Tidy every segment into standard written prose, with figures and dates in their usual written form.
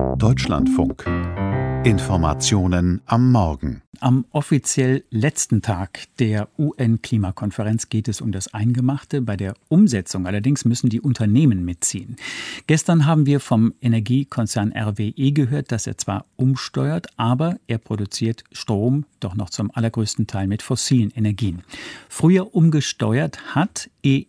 Deutschlandfunk. Informationen am Morgen. Am offiziell letzten Tag der UN-Klimakonferenz geht es um das Eingemachte. Bei der Umsetzung allerdings müssen die Unternehmen mitziehen. Gestern haben wir vom Energiekonzern RWE gehört, dass er zwar umsteuert, aber er produziert Strom doch noch zum allergrößten Teil mit fossilen Energien. Früher umgesteuert hat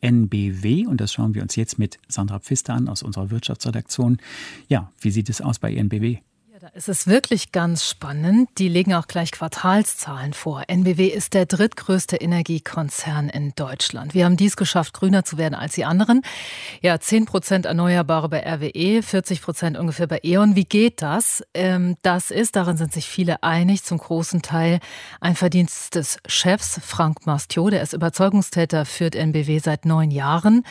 EnBW, und das schauen wir uns jetzt mit Sandra Pfister an aus unserer Wirtschaftsredaktion. Ja, wie sieht es aus bei EnBW? Da ist es wirklich ganz spannend. Die legen auch gleich Quartalszahlen vor. EnBW ist der drittgrößte Energiekonzern in Deutschland. Wir haben dies geschafft, grüner zu werden als die anderen. Ja, 10% Erneuerbare bei RWE, 40% ungefähr bei E.ON. Wie geht das? Das ist, darin sind sich viele einig, zum großen Teil ein Verdienst des Chefs Frank Mastio. Der ist Überzeugungstäter, führt EnBW seit 9 Jahren.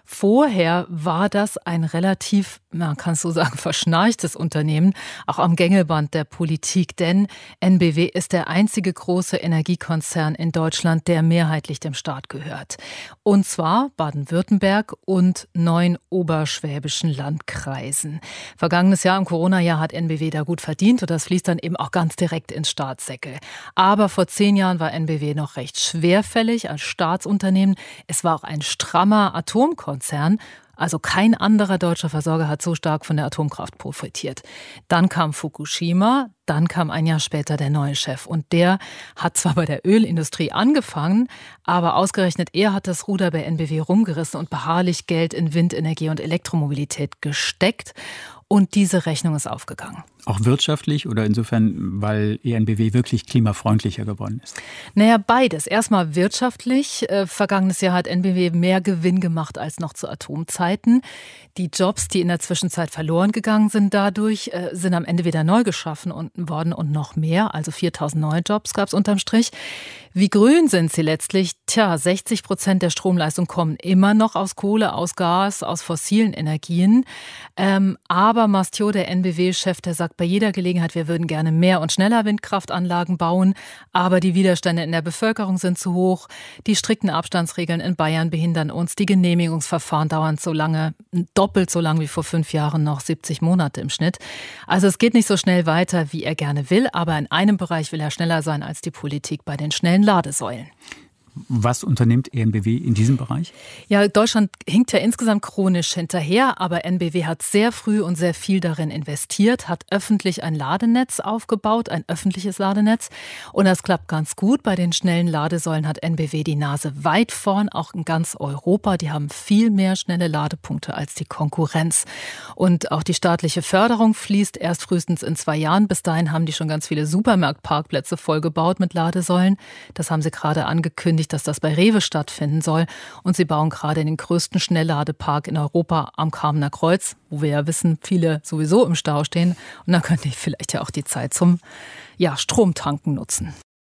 Vorher war das ein relativ, man kann es so sagen, verschnarchtes Unternehmen, auch am Gängelband der Politik. Denn EnBW ist der einzige große Energiekonzern in Deutschland, der mehrheitlich dem Staat gehört. Und zwar Baden-Württemberg und 9 oberschwäbischen Landkreisen. Vergangenes Jahr, im Corona-Jahr, hat EnBW da gut verdient und das fließt dann eben auch ganz direkt ins Staatssäckel. Aber vor 10 Jahren war EnBW noch recht schwerfällig als Staatsunternehmen. Es war auch ein strammer Atomkonzern. Also kein anderer deutscher Versorger hat so stark von der Atomkraft profitiert. Dann kam Fukushima, dann kam ein Jahr später der neue Chef. Und der hat zwar bei der Ölindustrie angefangen, aber ausgerechnet er hat das Ruder bei EnBW rumgerissen und beharrlich Geld in Windenergie und Elektromobilität gesteckt. Und diese Rechnung ist aufgegangen. Auch wirtschaftlich oder insofern, weil EnBW wirklich klimafreundlicher geworden ist? Naja, beides. Erstmal wirtschaftlich. Vergangenes Jahr hat EnBW mehr Gewinn gemacht als noch zu Atomzeiten. Die Jobs, die in der Zwischenzeit verloren gegangen sind dadurch, sind am Ende wieder neu geschaffen worden und noch mehr. Also 4.000 neue Jobs gab es unterm Strich. Wie grün sind sie letztlich? 60% der Stromleistung kommen immer noch aus Kohle, aus Gas, aus fossilen Energien. Aber Mastio, der EnBW-Chef, der sagt bei jeder Gelegenheit, wir würden gerne mehr und schneller Windkraftanlagen bauen, aber die Widerstände in der Bevölkerung sind zu hoch. Die strikten Abstandsregeln in Bayern behindern uns. Die Genehmigungsverfahren dauern so lange, doppelt so lang wie vor 5 Jahren noch, 70 Monate im Schnitt. Also es geht nicht so schnell weiter, wie er gerne will, aber in einem Bereich will er schneller sein als die Politik, bei den schnellen Ladesäulen. Was unternimmt EnBW in diesem Bereich? Ja, Deutschland hinkt ja insgesamt chronisch hinterher, aber EnBW hat sehr früh und sehr viel darin investiert, hat öffentlich ein Ladenetz aufgebaut, ein öffentliches Ladenetz. Und das klappt ganz gut. Bei den schnellen Ladesäulen hat EnBW die Nase weit vorn, auch in ganz Europa. Die haben viel mehr schnelle Ladepunkte als die Konkurrenz. Und auch die staatliche Förderung fließt erst frühestens in 2 Jahren. Bis dahin haben die schon ganz viele Supermarktparkplätze vollgebaut mit Ladesäulen. Das haben sie gerade angekündigt, dass das bei Rewe stattfinden soll. Und sie bauen gerade den größten Schnellladepark in Europa am Kamener Kreuz, wo wir ja wissen, viele sowieso im Stau stehen. Und da könnte ich vielleicht ja auch die Zeit zum Stromtanken nutzen.